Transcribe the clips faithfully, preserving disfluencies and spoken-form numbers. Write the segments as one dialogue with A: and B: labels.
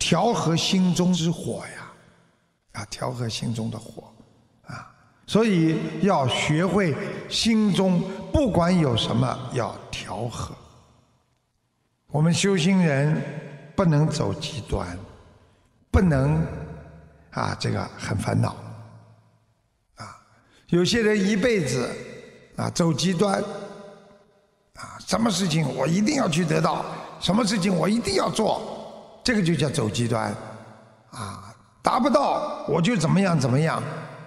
A: 调和心中之火呀，啊，调和心中的火，啊，所以要学会心中不管有什么要调和。我们修心人不能走极端，不能啊这个很烦恼，啊，有些人一辈子啊走极端，啊，什么事情我一定要去得到，什么事情我一定要做，这个就叫走极端，啊，达不到我就怎么样怎么样，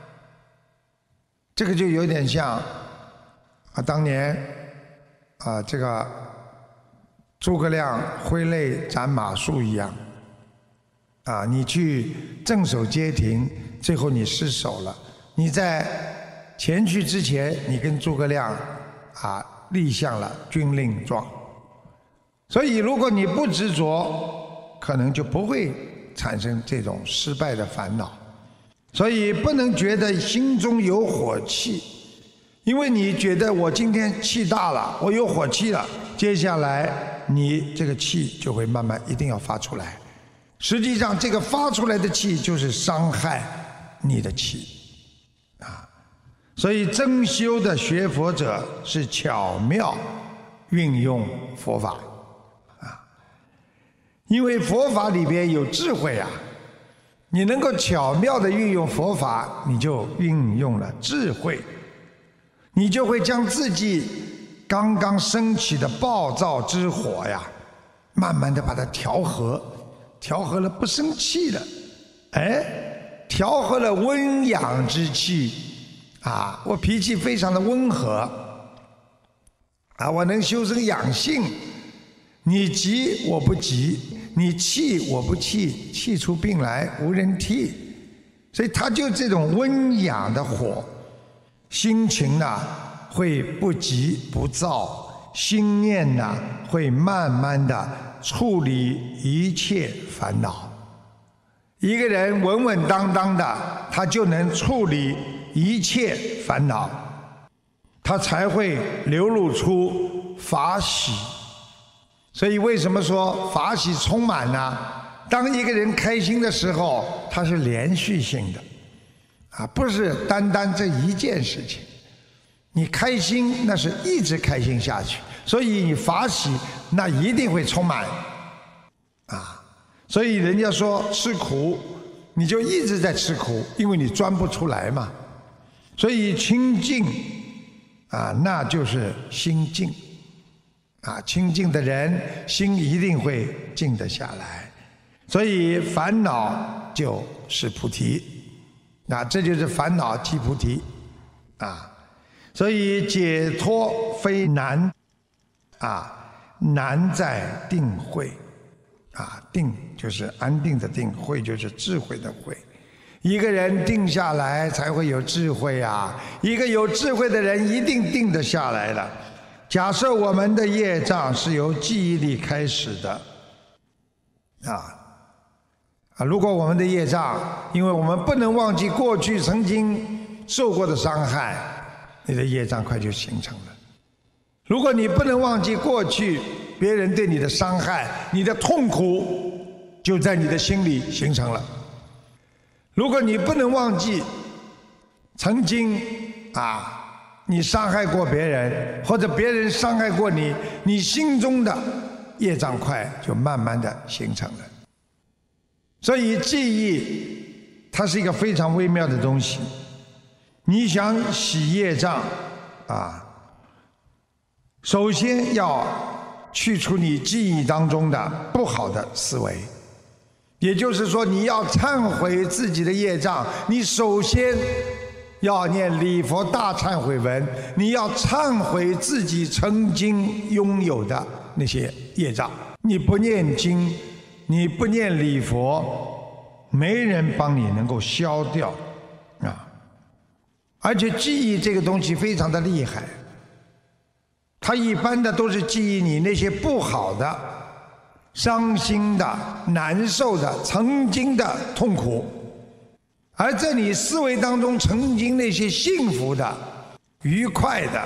A: 这个就有点像啊当年啊这个诸葛亮挥泪斩马谡一样，啊，你去镇守街亭，最后你失守了，你在前去之前，你跟诸葛亮啊立下了军令状，所以如果你不执着，可能就不会产生这种失败的烦恼。所以不能觉得心中有火气，因为你觉得我今天气大了，我有火气了，接下来你这个气就会慢慢一定要发出来。实际上这个发出来的气就是伤害你的气啊。所以真修的学佛者是巧妙运用佛法啊，因为佛法里边有智慧啊，你能够巧妙地运用佛法，你就运用了智慧，你就会将自己刚刚升起的暴躁之火呀，慢慢地把它调和，调和了不生气了，哎，调和了温养之气啊，我脾气非常的温和啊，我能修身养性，你急我不急，你气我不气，气出病来无人替，所以它就这种温养的火，心情呢会不急不躁，心念呢会慢慢的处理一切烦恼。一个人稳稳当当的，他就能处理一切烦恼，他才会流露出法喜。所以为什么说法喜充满呢？当一个人开心的时候，它是连续性的啊，不是单单这一件事情。你开心那是一直开心下去，所以你法喜那一定会充满啊。所以人家说吃苦，你就一直在吃苦，因为你钻不出来嘛。所以清净啊，那就是心静啊，清净的人心一定会静得下来，所以烦恼就是菩提啊，这就是烦恼即菩提啊。所以解脱非难啊，难在定慧啊，定就是安定的定，慧就是智慧的慧。一个人定下来才会有智慧啊，一个有智慧的人一定定得下来了。假设我们的业障是由记忆力开始的啊啊，如果我们的业障，因为我们不能忘记过去曾经受过的伤害，你的业障快就形成了。如果你不能忘记过去别人对你的伤害，你的痛苦就在你的心里形成了。如果你不能忘记曾经啊你伤害过别人，或者别人伤害过你，你心中的业障块就慢慢的形成了。所以记忆它是一个非常微妙的东西。你想洗业障啊，首先要去除你记忆当中的不好的思维，也就是说你要忏悔自己的业障，你首先要念礼佛大忏悔文，你要忏悔自己曾经拥有的那些业障。你不念经，你不念礼佛，没人帮你能够消掉啊！而且记忆这个东西非常的厉害，它一般的都是记忆你那些不好的、伤心的、难受的、曾经的痛苦，而在你思维当中曾经那些幸福的、愉快的、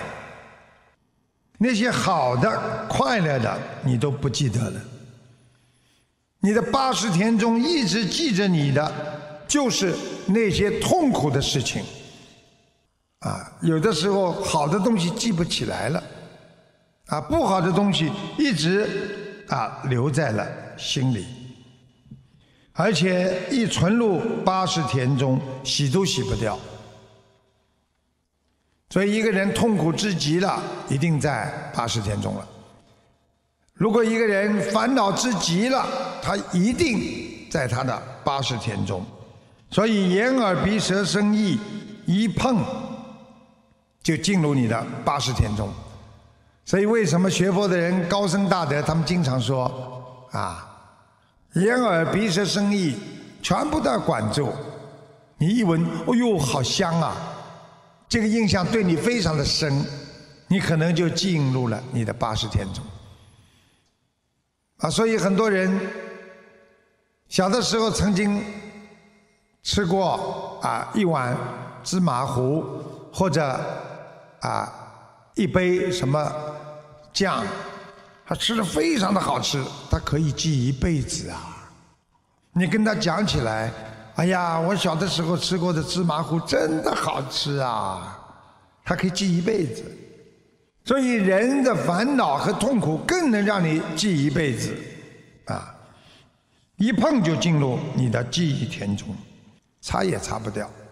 A: 那些好的、快乐的，你都不记得了。 你的八十天中一直记着你的，就是那些痛苦的事情。啊，有的时候好的东西记不起来了，啊，不好的东西一直啊留在了心里，而且一存入八十田中，洗都洗不掉。所以一个人痛苦之极了，一定在八十田中了。如果一个人烦恼之极了，他一定在他的八十田中。所以眼耳鼻舌身意一碰，就进入你的八十田中。所以为什么学佛的人高僧大德他们经常说啊，眼耳鼻舌身意全部都要管住。你一闻，哦呦，好香啊！这个印象对你非常的深，你可能就进入了你的八十田中。啊，所以很多人小的时候曾经吃过啊一碗芝麻糊，或者啊一杯什么酱，他吃的非常的好吃，他可以记一辈子啊。你跟他讲起来，哎呀，我小的时候吃过的芝麻糊真的好吃啊，他可以记一辈子。所以人的烦恼和痛苦更能让你记一辈子啊，一碰就进入你的记忆田中，擦也擦不掉。